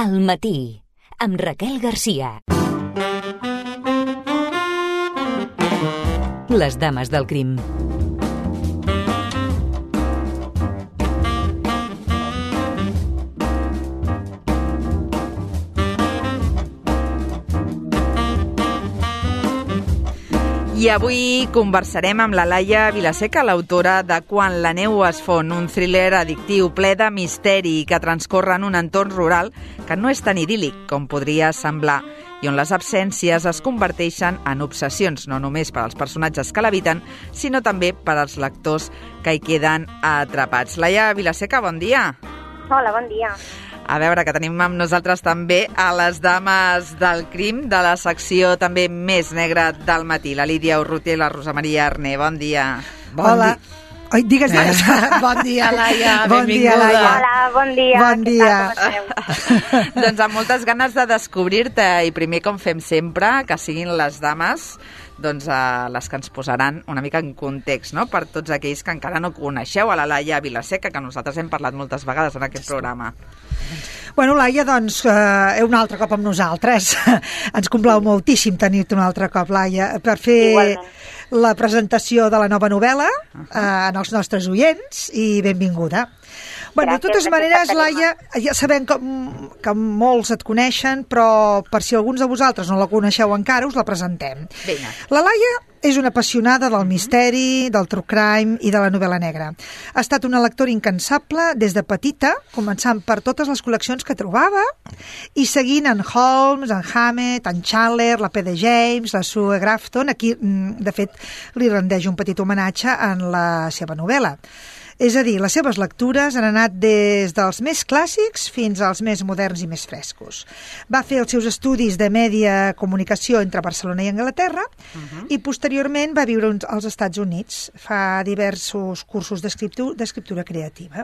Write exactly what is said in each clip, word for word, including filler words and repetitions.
Al matí, amb Raquel Garcia. Les dames del crim. I avui conversarem amb la Laia Vilaseca, l'autora de Quan la neu es fon, un thriller addictiu ple de misteri que transcorre en un entorn rural que no és tan idíl·lic com podria semblar i on les absències es converteixen en obsessions, no només per als personatges que l'habiten, sinó també per als lectors que hi queden atrapats. Laia Vilaseca, bon dia. Hola, bon dia. A veure, que tenim amb nosaltres també a les dames del crim de la secció també més negra del matí, la Lídia Urrutia i la Rosa Maria Arné. Bon dia. Bon Hola. Di... Ai, digues, digues. Bon dia, Laia. Bon Benvinguda. dia, Laia. Hola, bon dia. Bon dia. Doncs amb moltes ganes de descobrir-te i primer, com fem sempre, que siguin les dames doncs, uh, les que ens posaran una mica en context, no?, per tots aquells que encara no coneixeu a la Laia Vilaseca, que nosaltres hem parlat moltes vegades en aquest programa. Bueno, Laia, doncs, eh, un altre cop amb nosaltres. Ens complau moltíssim tenir-te un altre cop, Laia, per fer Igualment. La presentació de la nova novel·la eh, en els nostres oients, i benvinguda. Bueno, de totes maneres, Laia, ja sabem que, que molts et coneixen, però per si alguns de vosaltres no la coneixeu encara, us la presentem. Vinga. La Laia és una apassionada del misteri, del true crime i de la novel·la negra. Ha estat una lectora incansable des de petita, començant per totes les col·leccions que trobava i seguint en Holmes, en Hammett, en Chandler, la P D James, la Sue Grafton, a qui, de fet, li rendeix un petit homenatge en la seva novel·la. És a dir, les seves lectures han anat des dels més clàssics fins als més moderns i més frescos. Va fer els seus estudis de mèdia comunicació entre Barcelona i Anglaterra uh-huh. i posteriorment va viure als Estats Units. Fa diversos cursos d'escriptura, d'escriptura creativa.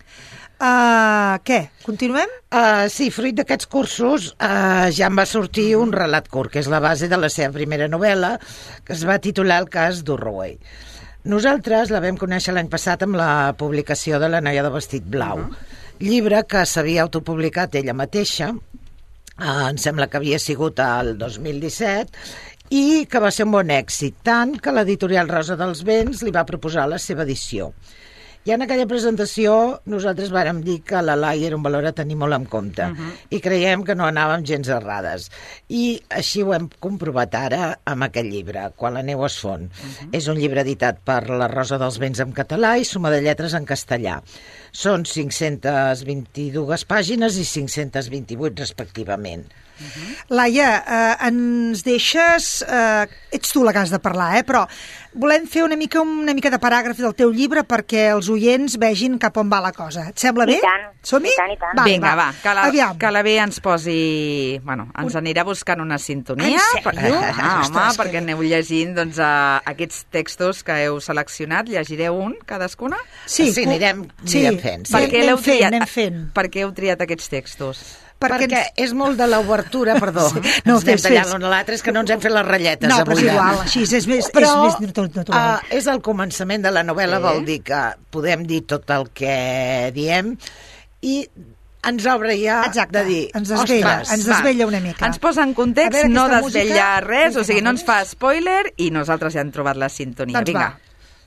Uh, què? Continuem? Uh, sí, fruit d'aquests cursos uh, ja em va sortir un relat curt, que és la base de la seva primera novel·la, que es va titular El cas d'Urroway. Nosaltres la vam conèixer l'any passat amb la publicació de La noia de vestit blau, uh-huh. llibre que s'havia autopublicat ella mateixa, eh, em sembla que havia sigut el dos mil disset, i que va ser un bon èxit, tant que l'editorial Rosa dels Vents li va proposar la seva edició. I en aquella presentació nosaltres vàrem dir que la Laia era un valor a tenir molt en compte uh-huh. i creiem que no anàvem gens errades. I així ho hem comprovat ara amb aquest llibre, Quan la neu es fon. Uh-huh. És un llibre editat per la Rosa dels Vents en català i Suma de Lletres en castellà. Són cinc-centes vint-i-dues pàgines i cinc-centes vint-i-vuit respectivament. Uh-huh. Laia, eh, ens deixes... Eh, ets tu la que has de parlar, eh? Però volem fer una mica, una mica de paràgraf del teu llibre perquè els oients vegin cap on va la cosa. Et sembla bé? I tant. Som-hi? I tant, i tant. Va, Vinga, va, va que, la, que la bé ens posi... Bueno, ens un... anirà buscant una sintonia. En sèrio? Ah, home, perquè aneu llegint doncs, uh, aquests textos que heu seleccionat. Llegireu un, cadascuna? Sí, sí anirem, sí. anirem fent. Sí. Per què anem triat, fent, anem fent. Per què heu triat aquests textos? Perquè, perquè ens... és molt de l'obertura, perdó, sí. no, ens anem tallant l'un a l'altre, és que no ens hem fet les ratlletes no, avui. No, però és igual, així és més, però, és més natural. Uh, és el començament de la novel·la, sí. Vol dir que podem dir tot el que diem i ens obre ja Exacte. De dir, ens desvella, ostres, ens desvella una mica. Ens posa en context, veure, no desvella música... res, o sigui, no ens fa spoiler i nosaltres ja hem trobat la sintonia. Doncs Vinga.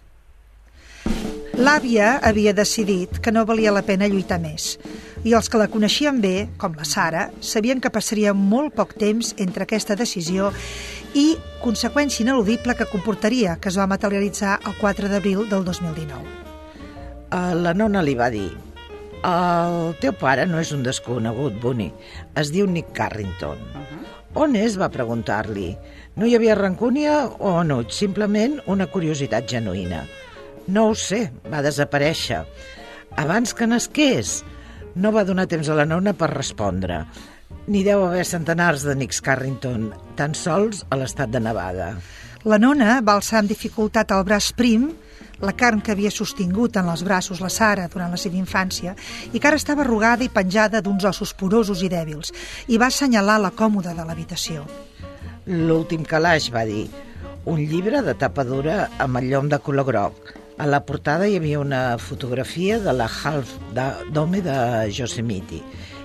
Va. L'àvia havia decidit que no valia la pena lluitar més. I els que la coneixien bé, com la Sara, sabien que passaria molt poc temps entre aquesta decisió i conseqüència ineludible que comportaria, que es va materialitzar el quatre d'abril del dos mil dinou. Uh, la nona li va dir: el teu pare no és un desconegut, Bunny. Es diu Nick Carrington. Uh-huh. On és? Va preguntar-li. No hi havia rancúnia o enuig, simplement una curiositat genuïna. No ho sé, va desaparèixer. Abans que nasqués. No va donar temps a la nona per respondre. N'hi deu haver centenars de Nicks Carrington, tan sols a l'estat de Nevada. La nona va alçar amb dificultat el braç prim, la carn que havia sostingut en els braços la Sara durant la seva infància i que ara estava arrugada i penjada d'uns ossos porosos i dèbils, i va assenyalar la còmoda de l'habitació. L'últim calaix, va dir. Un llibre de tapa dura amb el llom de color groc. A la portada hi havia una fotografia de la Half Dome de Yosemite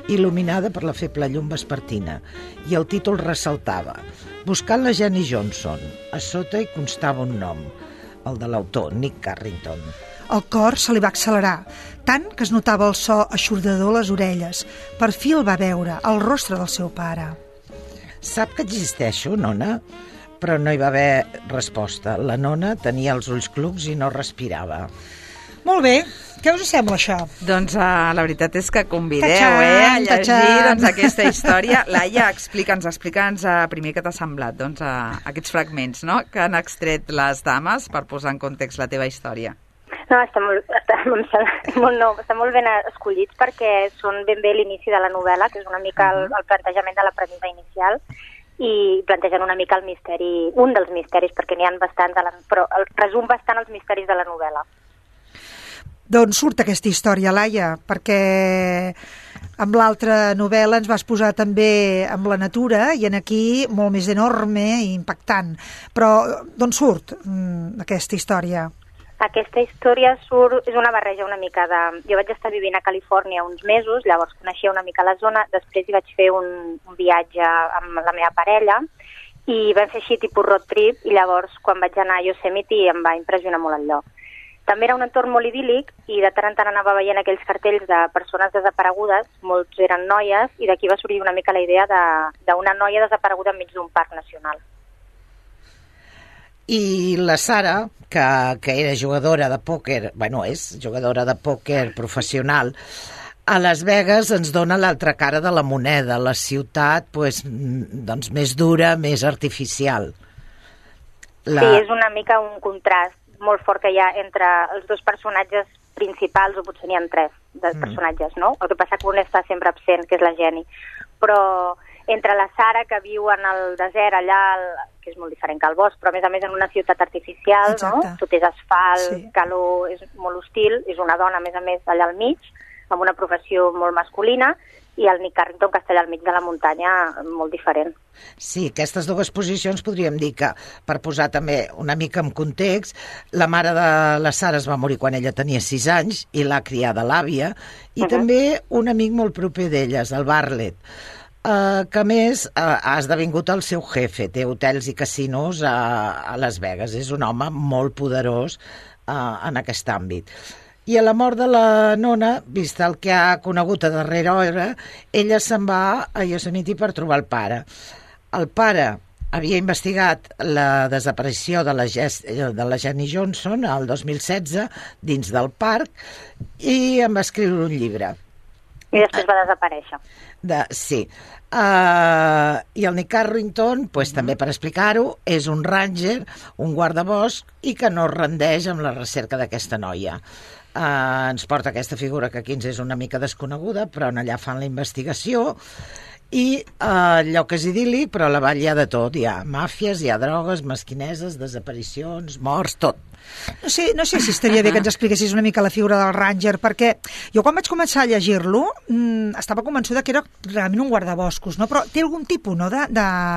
il·luminada per la feble llum vespertina, i el títol ressaltava: Buscant la Jenny Johnson. A sota hi constava un nom, el de l'autor, Nick Carrington. El cor se li va accelerar, tant que es notava el so eixordador a les orelles. Per fi el va veure, el rostre del seu pare. Sap que existeixo, nona? Però no hi va haver resposta. La nona tenia els ulls clucs i no respirava. Molt bé, què us sembla això? Doncs uh, la veritat és que convideu Tachan, eh, a llegir tachan. doncs, aquesta història. Laia, explica'ns, explica'ns uh, primer què t'ha semblat doncs, uh, aquests fragments, no?, que han extret les dames per posar en context la teva història. No, està molt, està, molt, no, està molt ben escollits perquè són ben bé l'inici de la novel·la, que és una mica el, el plantejament de la premissa inicial, i plantegen una mica el misteri, un dels misteris, perquè n'hi ha bastants, la, però el resum bastant els misteris de la novel·la. D'on surt aquesta història, Laia? Perquè amb l'altra novel·la ens vas posar també amb la natura i en aquí molt més enorme i impactant. Però d'on surt mm, aquesta història? Aquesta història surt, és una barreja una mica de... Jo vaig estar vivint a Califòrnia uns mesos, llavors coneixia una mica la zona, després hi vaig fer un, un viatge amb la meva parella i vam fer així tipus road trip, i llavors quan vaig anar a Yosemite em va impressionar molt el lloc. També era un entorn molt idíl·lic i de tant en tant anava veient aquells cartells de persones desaparegudes, molts eren noies, i d'aquí va sorgir una mica la idea d'una noia desapareguda enmig d'un parc nacional. I la Sara, que, que era jugadora de pòquer, bueno, és jugadora de pòquer professional, a Las Vegas ens dona l'altra cara de la moneda, la ciutat pues, doncs, més dura, més artificial. La... Sí, és una mica un contrast molt fort que hi ha entre els dos personatges principals, o potser n'hi ha tres de personatges, no? El que passa que un està sempre absent, que és la Jenny. Però entre la Sara, que viu en el desert allà, que és molt diferent que el bosc, però a més a més en una ciutat artificial, exacte, no? Tot és asfalt, sí, calor, és molt hostil, és una dona a més a més allà al mig, amb una professió molt masculina, i el Nick Carrington, que està allà al mig de la muntanya, molt diferent. Sí, aquestes dues posicions podríem dir que, per posar també una mica en context, la mare de la Sara es va morir quan ella tenia sis anys i l'ha criada l'àvia, i uh-huh. també un amic molt proper d'elles, el Bartlett, Uh, que a més uh, ha esdevingut el seu jefe, té hotels i casinos a, a Las Vegas, és un home molt poderós uh, en aquest àmbit. I a la mort de la nona, vist el que ha conegut a darrera hora, ella se'n va a Yosemite per trobar el pare. El pare havia investigat la desaparició de la, Jess, de la Jenny Johnson el dos mil setze dins del parc i en va escriure un llibre. I després va desaparèixer. De, sí. Uh, I el Nick Carrington, pues, també per explicar-ho, és un ranger, un guardabosc, i que no es rendeix amb la recerca d'aquesta noia. Uh, ens porta aquesta figura que aquí ens és una mica desconeguda, però en allà fan la investigació, i uh, el lloc és idíl·lic, però a la vall hi ha de tot. Hi ha màfies, hi ha drogues, mesquineses, desaparicions, morts, tot. No sé, no sé si estaria bé que ens expliquessis una mica la figura del Ranger, perquè jo quan vaig començar a llegir-lo mmm, estava convençuda que era realment un guardaboscos, no? Però té algun tipus, no?, de,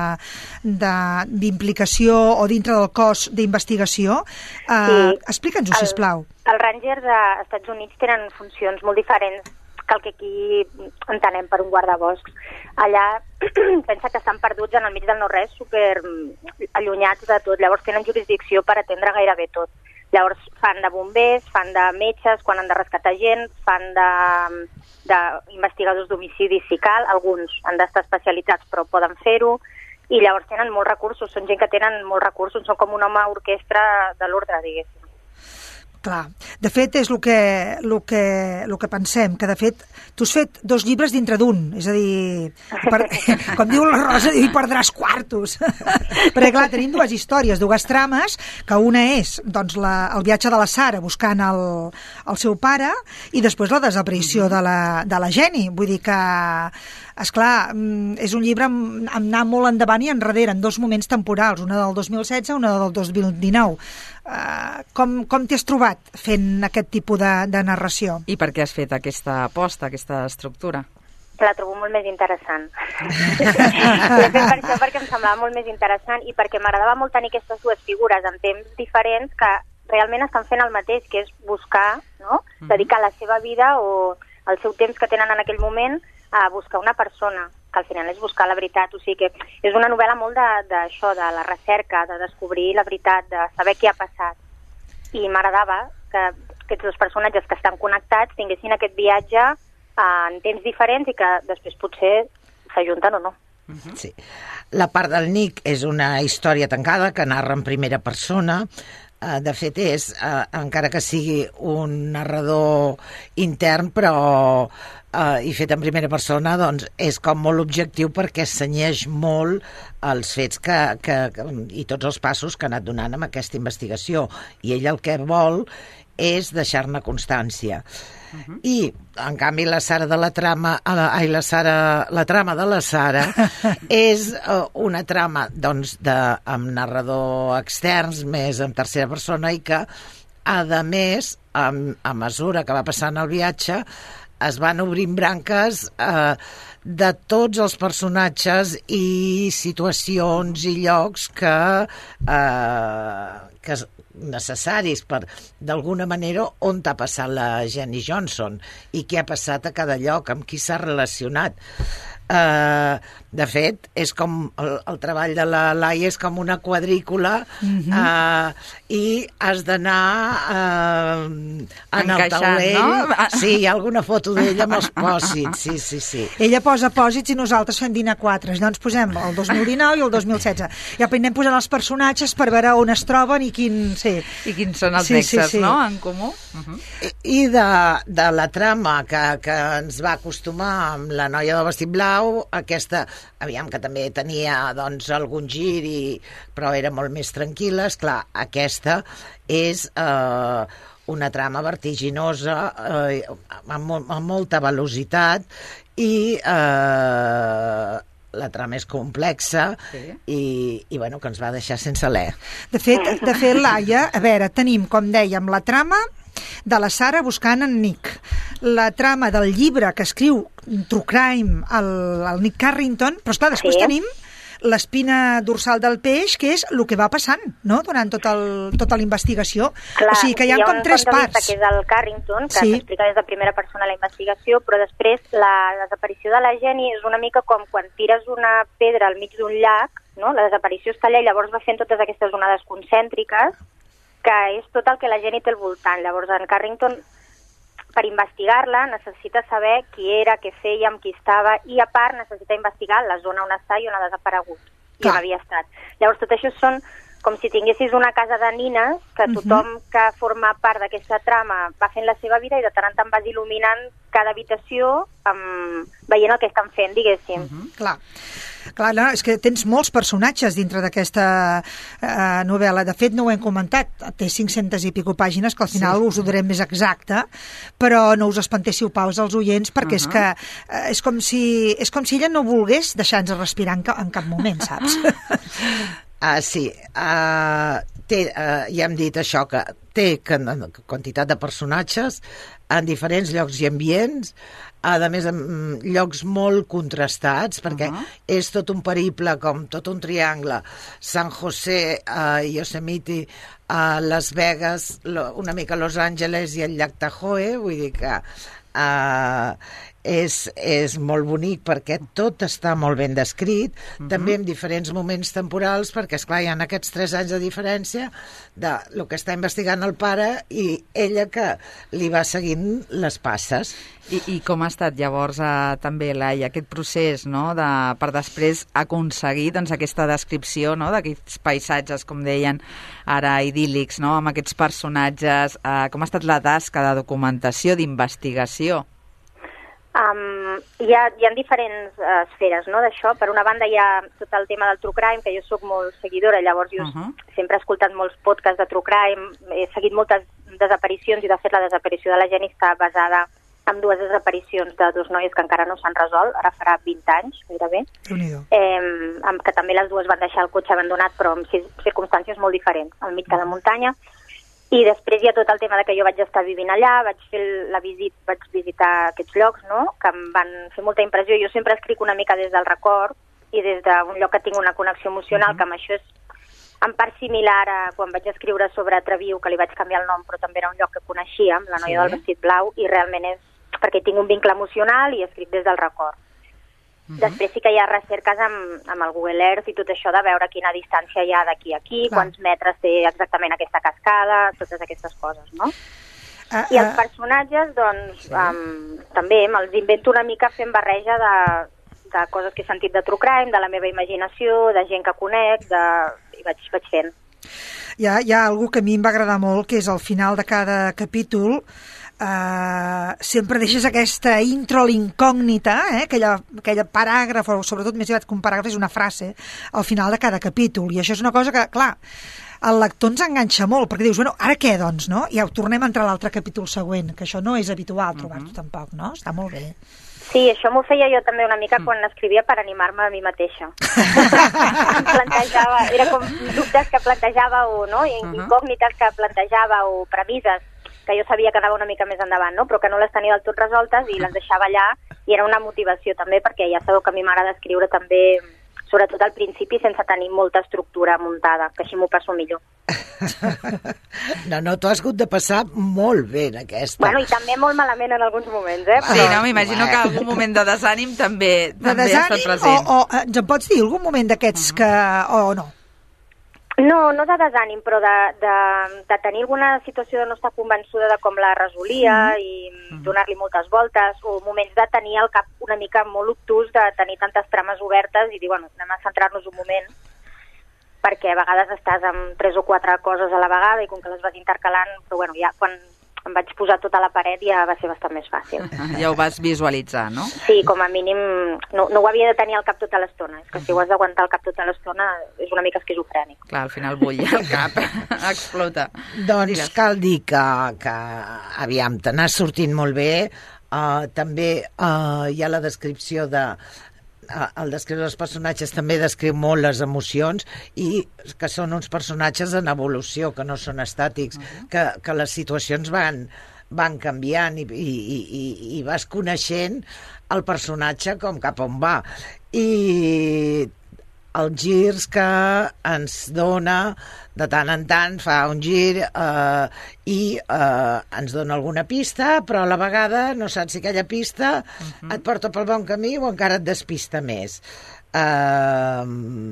de, d'implicació o dintre del cos d'investigació. Uh, sí. Explica'ns-ho, El, sisplau. Els Rangers als Estats Units tenen funcions molt diferents que el que aquí entenem per un guardaboscs. Allà pensa que estan perduts en el mig del no-res, super allunyats de tot. Llavors tenen jurisdicció per atendre gairebé tot. Llavors fan de bombers, fan de metges quan han de rescatar gent, fan de, de investigadors d'homicidi si cal, alguns han d'estar especialitzats però poden fer-ho, i llavors tenen molts recursos, són gent que tenen molts recursos, són com un home orquestra de l'ordre, diguéssim. Clar, de fet és el que, el que, el que pensem, que de fet tu has fet dos llibres dintre d'un, és a dir, per, com diu la Rosa, hi perdràs quartos. Perquè clar, tenim dues històries, dues trames, que una és doncs, la, el viatge de la Sara buscant el, el seu pare i després la desaparició de la, de la Jenny, vull dir que esclar, és un llibre amb, amb anar molt endavant i enrere, en dos moments temporals, una del dos mil setze, una del dos mil dinou. Uh, com, com t'hi has trobat fent aquest tipus de, de narració? I per què has fet aquesta aposta, aquesta estructura? La trobo molt més interessant. L'he fet per això, perquè em semblava molt més interessant i perquè m'agradava molt tenir aquestes dues figures en temps diferents que realment estan fent el mateix, que és buscar, no? Dedicar la seva vida o el seu temps que tenen en aquell moment a buscar una persona, que al final és buscar la veritat. O sigui que és una novel·la molt d'això, de, de la recerca, de descobrir la veritat, de saber què ha passat. I m'agradava que aquests dos personatges que estan connectats tinguessin aquest viatge en temps diferents i que després potser s'ajunten o no. Sí. La part del Nick és una història tancada que narra en primera persona. De fet, és, eh, encara que sigui un narrador intern, però eh, i fet en primera persona, doncs és com molt objectiu perquè senyeix molt els fets que, que, que, i tots els passos que ha anat donant amb aquesta investigació. I ell el que vol és deixar-ne constància. Uh-huh. I, en canvi, la Sara de la trama, la, ai, la, Sara, la trama de la Sara és uh, una trama doncs, de, amb narrador externs, més en tercera persona, i que, a més, a, a mesura que va passant el viatge, es van obrint branques eh, de tots els personatges i situacions i llocs que, eh, que necessaris per, d'alguna manera, on t'ha passat la Jenny Johnson i què ha passat a cada lloc, amb qui s'ha relacionat. Uh, de fet, és com el, el treball de la Laia és com una quadrícula uh-huh. uh, i has d'anar uh, en el taulell, no? Sí, hi ha alguna foto d'ella amb els pòsits, sí, sí, sí. Ella posa pòsits i nosaltres fem dinar quatre, llavors posem el dos mil dinou i el dos mil setze, i après anem posant els personatges per veure on es troben i quin... Sí. I quins són els sí, nexes, sí, sí. no?, en comú. Uh-huh. I, i de, de la trama que, que ens va acostumar amb la noia del vestit blau, aquesta, aviam, que també tenia doncs algun gir, i, però era molt més tranquil·la. Esclar, aquesta és eh, una trama vertiginosa, eh, amb, amb molta velocitat, i eh, la trama és complexa, sí. i, i bueno, que ens va deixar sense alè. De fet, de fet, Laia, a veure, tenim, com dèiem, la trama de la Sara buscant en Nick, la trama del llibre que escriu True Crime el, el Nick Carrington, però esclar, després sí. tenim l'espina dorsal del peix, que és el que va passant, no?, durant tot el, tota la investigació. Clar, o sigui que hi ha, hi ha com tres parts. Que és el Carrington, que sí. s'explica des de primera persona la investigació, però després la desaparició de la Jenny és una mica com quan tires una pedra al mig d'un llac, no?, la desaparició està allà i llavors va fent totes aquestes onades concèntriques, que és tot el que la Jenny té al voltant. Llavors, en Carrington, per investigar-la, necessita saber qui era, què feia, amb qui estava, i a part necessita investigar la zona on està i on ha desaparegut, i on havia estat. Llavors, tot això són com si tinguessis una casa de nines, que tothom uh-huh. que forma part d'aquesta trama va fent la seva vida i de tant en tant vas il·luminant cada habitació amb... veient el que estan fent, diguéssim. Uh-huh. Clar. Clar, no, és que tens molts personatges dintre d'aquesta eh, novel·la. De fet, no ho hem comentat, té cinc-centes i pico pàgines, que al final sí. us ho direm més exacte, però no us espantéssiu pas als oients, perquè uh-huh. és que eh, és, com si, és com si ella no volgués deixar-nos respirar en, ca, en cap moment, saps? Ah, sí, uh, té, uh, ja hem dit això, que té quantitat de personatges en diferents llocs i ambients, a més en llocs molt contrastats, perquè uh-huh. és tot un periple, com tot un triangle, San José, uh, Yosemite, uh, Las Vegas, lo, una mica Los Angeles i el llac Tahoe, vull dir que uh, és, és molt bonic perquè tot està molt ben descrit, uh-huh. també en diferents moments temporals, perquè esclar, hi ha aquests tres anys de diferència de lo que està investigant el pare i ella que li va seguint les passes. I, i com ha estat llavors eh, també, Laia, aquest procés, no?, de, per després aconseguir doncs, aquesta descripció, no?, d'aquests paisatges, com deien ara, idíl·lics, no?, amb aquests personatges, eh, com ha estat la tasca de documentació, d'investigació? Um, hi, ha, hi ha diferents uh, esferes, no?, d'això. Per una banda hi ha tot el tema del True Crime, que jo sóc molt seguidora, llavors jo uh-huh. sempre he escoltat molts podcasts de True Crime, he seguit moltes desaparicions i de fet la desaparició de la Jenny està basada en dues desaparicions de dos noies que encara no s'han resolt, ara farà vint anys, gairebé, eh, que també les dues van deixar el cotxe abandonat, però en circumstàncies molt diferents, al mig de la muntanya. I després hi ha tot el tema de que jo vaig estar vivint allà, vaig fer la visit, vaig visitar aquests llocs, no?, que em van fer molta impressió. Jo sempre escric una mica des del record i des d'un lloc que tinc una connexió emocional, uh-huh. que amb això és en part similar a quan vaig escriure sobre Treviu, que li vaig canviar el nom, però també era un lloc que coneixíem, la noia sí. del vestit blau, i realment és perquè tinc un vincle emocional i escric des del record. Uh-huh. Després sí que hi ha recerques amb, amb el Google Earth i tot això de veure quina distància hi ha d'aquí a aquí, clar, quants metres té exactament aquesta cascada, totes aquestes coses, no? Uh, uh... I els personatges, doncs, sí. um, també me'ls invento una mica fent barreja de, de coses que he sentit de true crime, de la meva imaginació, de gent que conec, de... i vaig, vaig fent. Hi ha, hi ha algú que a mi em va agradar molt, que és al final de cada capítol, Uh, sempre deixes aquesta intro a l'incògnita, eh? aquella, aquella paràgraf, o sobretot més aviat que un paràgraf és una frase, al final de cada capítol, i això és una cosa que, clar, el lector ens enganxa molt, perquè dius, bueno, ara què, doncs, no? I ja ho tornem a entrar a l'altre capítol següent, que això no és habitual trobar-ho uh-huh. tampoc, no? Està molt bé. Sí, això m'ho feia jo també una mica quan escrivia per animar-me a mi mateixa. Em plantejava, era com dubtes que plantejava o no? Incògnites que plantejava o premisses que jo sabia que anava una mica més endavant, no? Però que no les tenia del tot resoltes i les deixava allà, i era una motivació també, perquè ja sabeu que a mi m'agrada escriure també, sobretot al principi, sense tenir molta estructura muntada, que així m'ho passo millor. No, no, tu has hagut de passar molt bé en aquesta. Bueno, i també molt malament en alguns moments, eh? Sí, no, m'imagino que algun moment de desànim també, de també desànim, ha estat present. O, o ens en pots dir algun moment d'aquests uh-huh. que... o no? No, no de desànim, però de, de, de tenir alguna situació de no estar convençuda de com la resolia mm. i donar-li moltes voltes, o moments de tenir el cap una mica molt obtús, de tenir tantes trames obertes i dir, bueno, anem a centrar-nos un moment, perquè a vegades estàs amb tres o quatre coses a la vegada i com que les vas intercalant, però bueno, ja quan em vaig posar tota la paret ja va ser bastant més fàcil. Ja ho vas visualitzar, no? Sí, com a mínim no, no ho havia de tenir al cap tota l'estona. És que si ho has d'aguantar al cap tota l'estona és una mica esquizofrènic. Clar, al final bull el cap, explota. Doncs Digues. Cal dir que, que aviam, te n'has sortit molt bé. Uh, també uh, hi ha la descripció de... el descriure els personatges també descriu molt les emocions, i que són uns personatges en evolució, que no són estàtics, uh-huh. que, que les situacions van, van canviant i, i, i, i vas coneixent el personatge com cap on va. I els girs que ens dona de tant en tant, fa un gir eh, i eh, ens dona alguna pista, però a la vegada no saps si aquella pista uh-huh. et porta pel bon camí o encara et despista més. Eh,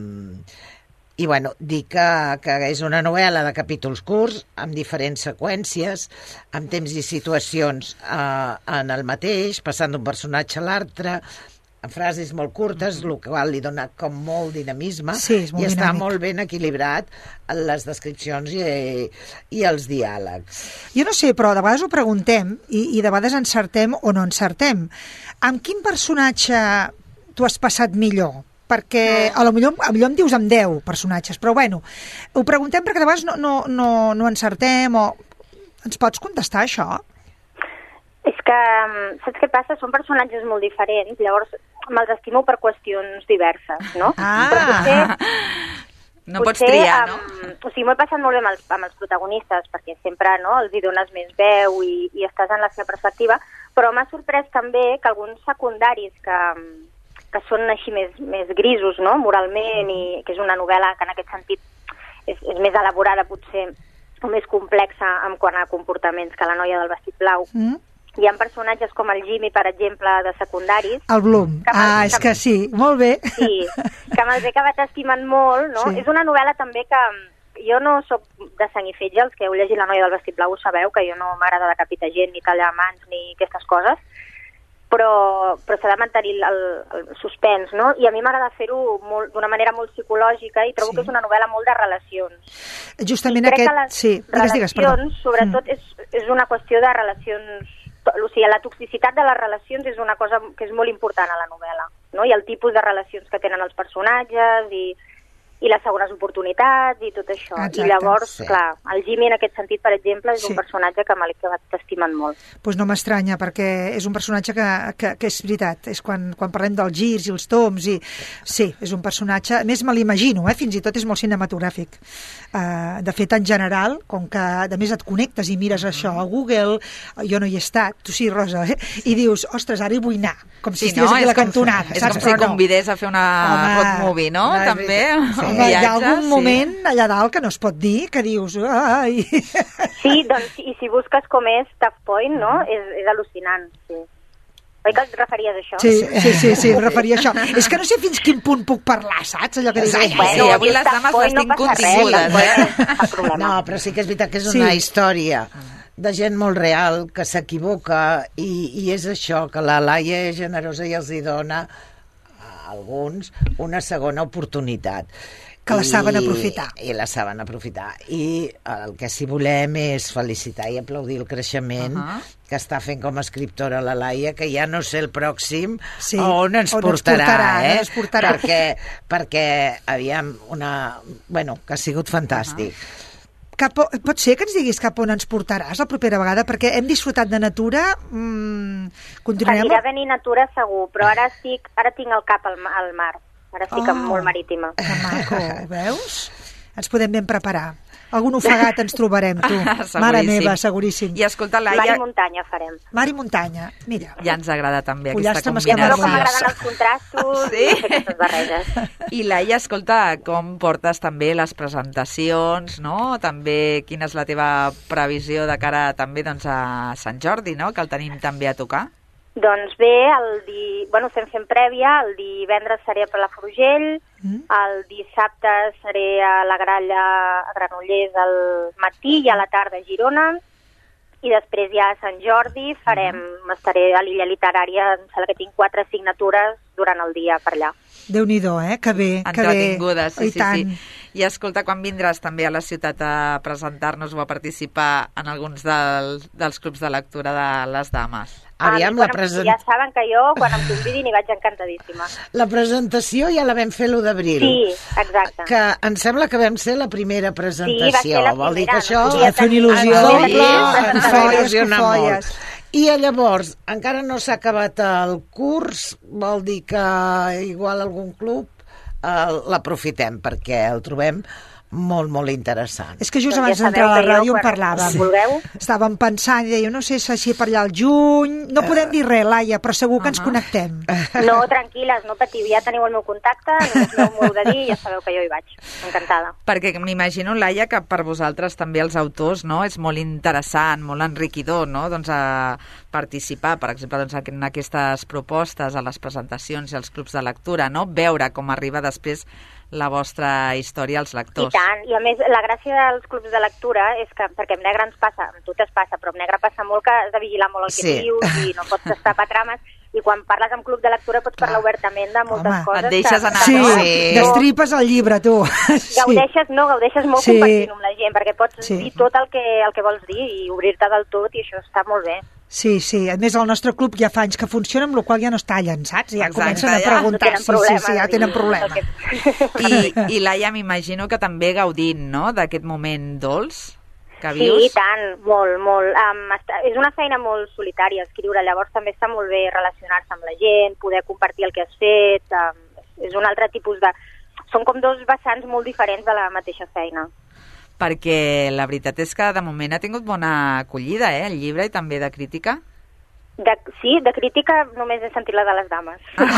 I bueno, dir que, que és una novel·la de capítols curts, amb diferents seqüències, amb temps i situacions eh, en el mateix, passant d'un personatge a l'altre, amb frases molt curtes, el qual li dona com molt dinamisme, sí, molt i està dinàmic. molt ben equilibrat en les descripcions i, i els diàlegs. Jo no sé, però de vegades ho preguntem i, i de vegades encertem o no encertem. Amb quin personatge tu has passat millor? Perquè a lo millor, a lo millor em dius amb deu personatges, però bueno, ho preguntem perquè de vegades no, no, no, no encertem o... Ens pots contestar això? És que, saps què passa? Són personatges molt diferents, llavors me'ls estimo per qüestions diverses, no? Ah! Però potser, no potser, pots triar, no? Um, o sigui, m'ho he passat molt bé amb els, amb els protagonistes, perquè sempre no, els hi dones més veu i, i estàs en la seva perspectiva, però m'ha sorprès també que alguns secundaris que, que són així més, més grisos, no?, moralment, i que és una novel·la que en aquest sentit és, és més elaborada, potser, o més complexa en quant a comportaments que la noia del vestit blau. Mm. Hi ha personatges com el Jimmy, per exemple, de secundaris. El Bloom. Ah, és que sí, molt bé. Sí, que me'ls he acabat estimant molt, no? Sí. És una novel·la també que jo no sóc de sang i fetge, els que heu llegit La noia del vestit blau ho sabeu, que jo no m'agrada decapitar gent, ni tallar mans, ni aquestes coses, però, però s'ha de mantenir el, el suspens, no? I a mi m'agrada fer-ho d'una manera molt psicològica i trobo sí. que és una novel·la molt de relacions. Justament aquest... Que les sí, digues, digues, perdó. relacions, sobretot, mm. és, és una qüestió de relacions... O sigui, la toxicitat de les relacions és una cosa que és molt important a la novel·la, no? I el tipus de relacions que tenen els personatges i, i les segones oportunitats i tot això. Exacte, I llavors, sí. clar, el Jimmy en aquest sentit, per exemple, és sí. un personatge que m'ha acabat estimant molt. Doncs pues no m'estranya, perquè és un personatge que, que, que és veritat, és quan, quan parlem dels girs i els toms, i sí, és un personatge, a més me l'imagino, eh? Fins i tot és molt cinematogràfic. Uh, de fet, en general, com que a més et connectes i mires això a Google, jo no hi he estat, tu sí, Rosa, eh? I dius, ostres, ara hi vull anar, com si sí, estigués no? aquí a la cantonada. És com, és com si convidés a fer una Home, road movie, no? no També. Sí. Home, hi ha algun sí. moment allà dalt que no es pot dir, que dius... Ai. Sí, doncs, i si busques com és Tough Point, no? És, és al·lucinant, sí. Oi que et referies a això? Sí, sí, sí, sí, em referia a això. És que no sé fins quin punt puc parlar, saps? Allò que dius, Sí, Bueno, sí, avui si les està dames por les no tinc passa res, contingudes, tampoc eh? és cap problema. No, però sí que és veritat que és Sí. una història de gent molt real que s'equivoca i, i és això, que la Laia és generosa i els hi dona a alguns una segona oportunitat. Que la I- saben aprofitar. I la saben aprofitar. I el que sí volem és felicitar i aplaudir el creixement Uh-huh. que està fent com a escriptora la Laia, que ja no sé el pròxim Sí, on ens on ens portarà, portarà, eh? on ens portarà. Perquè, perquè, aviam, una... Bueno, que ha sigut fantàstic. Cap o... Pot ser que ens diguis cap on ens portaràs la propera vegada? Perquè hem disfrutat de natura, mmm, continuarem... Anirà a venir natura segur, però ara estic, ara tinc el cap al, ma- al mar. Ara estic Oh. oh. molt marítima. Que maco, veus? Ens podem ben preparar. Algun ofegat ens trobarem, tu. Mare meva, seguríssim. I escolta, Mar Laia, i muntanya farem. Mar i muntanya, mira. ja ens agrada també Pollastre aquesta amb Ja sabeu escamarlles. com combinació. m'agraden els contrastos Sí. i fer aquestes barreges. I Laia, escolta, com portes també les presentacions, no? També quina és la teva previsió de cara també doncs, a Sant Jordi, no? Que el tenim també a tocar. Doncs bé, el di... bueno, estem fent prèvia, el divendres seré a Palafrugell, Mm. el dissabte seré a la Gralla a Granollers al matí i a la tarda a Girona, i després ja a Sant Jordi farem, estaré a l'Illa Literària, em sembla que tinc quatre signatures durant el dia per allà. Déu-n'hi-do, eh? Que bé, que bé. Entretingudes, sí, I sí, tant. sí. I escolta, quan vindràs també a la ciutat a presentar-nos o a participar en alguns del, dels clubs de lectura de les dames? Aviam, Ah, la, bueno, present... Ja saben que jo, quan em convidin, hi vaig encantadíssima. la presentació ja la vam fer l'u d'abril. Sí, exacte. Que em sembla que vam ser la primera presentació. Sí, va ser la Vol dir primera, que això no podia Ens fa una il·lusió. ens tenir- omple, Sí, ens fa folles, il·lusionar folles. molt. I llavors, encara no s'ha acabat el curs, vol dir que igual algun club eh, l'aprofitem, perquè el trobem molt, molt interessant. És que just Doncs abans ja d'entrar a la sabeu que jo, ràdio en quan parlàvem. vulgueu. Estàvem pensant i dèiem, no sé si per allà al juny... No podem dir res, Laia, però segur que ens Uh-huh. connectem. No, tranquil·les, no patiu, ja teniu el meu contacte, només m'heu de dir i ja sabeu que jo hi vaig. Encantada. Perquè m'imagino, Laia, que per vosaltres també els autors, no?, és molt interessant, molt enriquidor, no?, doncs a participar, per exemple, doncs en aquestes propostes, a les presentacions i als clubs de lectura, no?, veure com arriba després la vostra història als I lectors. tant, i a més la gràcia dels clubs de lectura és que, perquè amb negre ens passa, amb tu es passa, però amb negre passa molt que has de vigilar molt el que Sí. dius i no pots estar patrames, i quan parles amb club de lectura pots parlar obertament de moltes Home, coses. et deixes que, anar, Sí, no? Sí. destripes el llibre, tu. Sí. Gaudeixes, no, gaudeixes molt Sí. compartint amb la gent, perquè pots Sí. dir tot el que, el que vols dir i obrir-te del tot, i això està molt bé. Sí, sí. A més, el nostre club ja fa anys que funciona, amb la qual ja no es tallen, saps? Ja Exacte, comencen a ja. preguntar. No tenen sí, sí, problemes, sí, ja tenen i problemes. el que- I, i Laia, m'imagino que també gaudint, no?, d'aquest moment dolç que Sí, vius. i tant, molt, molt. Um, està, és una feina molt solitària, escriure, llavors també està molt bé relacionar-se amb la gent, poder compartir el que has fet, um, és un altre tipus de... Són com dos vessants molt diferents de la mateixa feina. Perquè la veritat és que de moment ha tingut bona acollida, eh, el llibre, i també de crítica. De, sí, de crítica només he sentit la de les dames.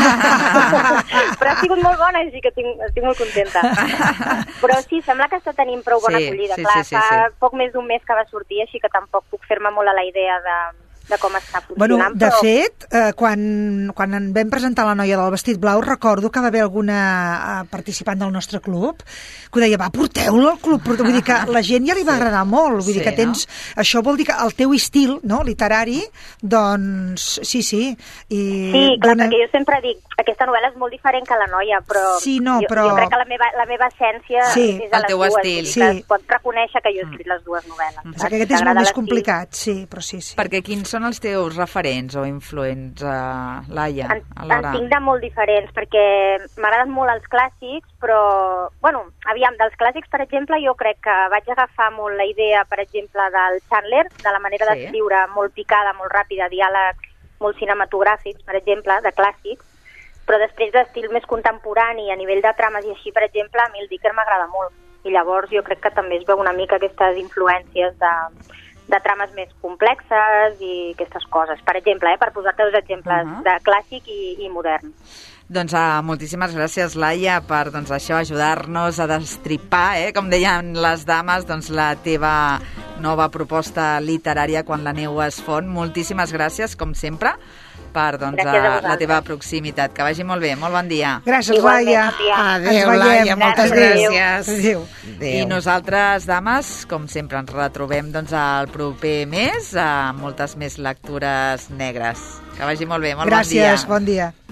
Però ha sigut molt bona, així que tinc, estic molt contenta. Però sí, sembla que està tenint prou bona Sí, acollida. sí, Clar, sí, sí, fa sí. poc més d'un mes que va sortir, així que tampoc puc fer-me molt a la idea de, de com està Bueno, funcionant. de però... fet, eh, quan, quan en vam presentar la noia del vestit blau, recordo que va haver alguna eh, participant del nostre club que ho deia, va, porteu-lo al club. Porteu. Vull dir que la gent ja li va agradar molt. Vull Sí, dir que tens... no? Això vol dir que el teu estil, no?, literari, doncs, sí, sí. I Sí, clar, dona- perquè jo sempre dic, aquesta novel·la és molt diferent que la noia, però, Sí, no, jo, però- jo crec que la meva, la meva essència Sí, és a el les teu dues. estil. vull dir Sí. que es pot reconèixer que jo he escrit les dues novel·les. És saps? que aquest és molt T'agrada més l'estil. complicat, sí, però sí, sí. Perquè quins són els teus referents o influents, uh, Laia, En, a en l'hora? tinc de molt diferents, perquè m'agraden molt els clàssics, però, bueno, aviam, dels clàssics, per exemple, jo crec que vaig agafar molt la idea, per exemple, del Chandler, de la manera Sí. d'escriure molt picada, molt ràpida, diàlegs molt cinematogràfics, per exemple, de clàssics, però després d'estil més contemporani, a nivell de trames i així, per exemple, a mi el Dicker m'agrada molt. I llavors jo crec que també es veu una mica aquestes influències de, de trames més complexes i aquestes coses. Per exemple, eh, per posar-te dos exemples Uh-huh. de clàssic i, i modern. Doncs uh, moltíssimes gràcies, Laia, per doncs, això ajudar-nos a destripar, eh, com deien les dames, doncs, la teva nova proposta literària Quan la neu es fon. Moltíssimes gràcies, com sempre, per doncs, Gràcies a a la vosaltres. teva proximitat. Que vagi molt bé, molt bon dia. Gràcies, Igualment, Laia. bon dia. Adéu, Ens veiem. Laia, moltes Adéu. gràcies. Adéu. I nosaltres, dames, com sempre, ens retrobem doncs, al proper mes amb moltes més lectures negres. Que vagi molt bé, molt Gràcies, bon dia. bon dia.